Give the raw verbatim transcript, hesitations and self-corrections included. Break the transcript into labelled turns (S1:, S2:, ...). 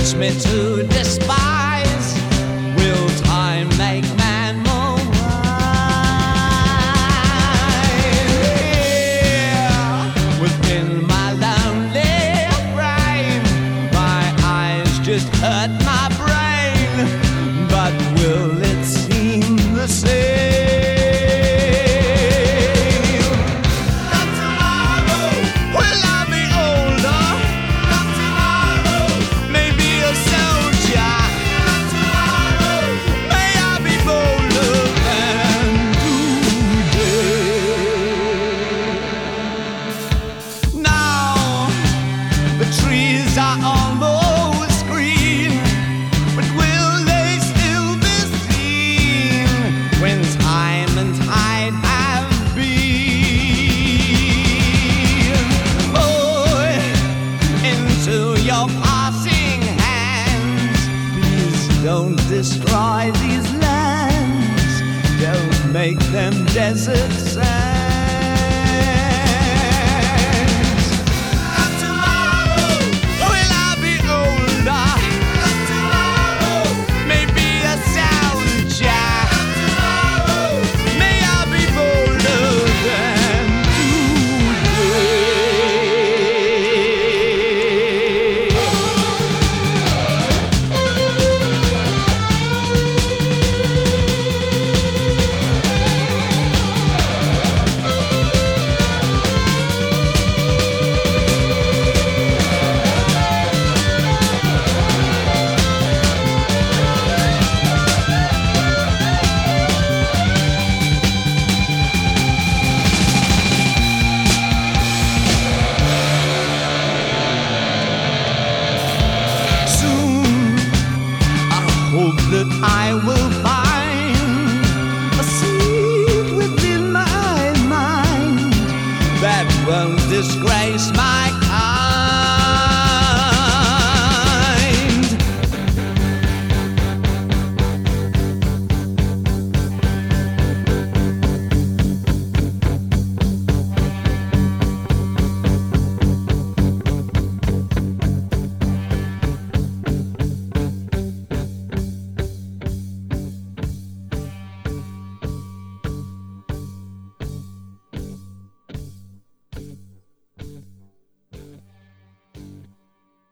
S1: teach me to despise. Will time make man more wise? Here within my lonely brain, my eyes just hurt my brain, but will it seem the same? Trees are almost green, but will they still be seen when time and tide have been? Boy, into your passing hands, please don't destroy these lands, don't make them desert sands. Hope that I will find a seed within my mind that won't disgrace my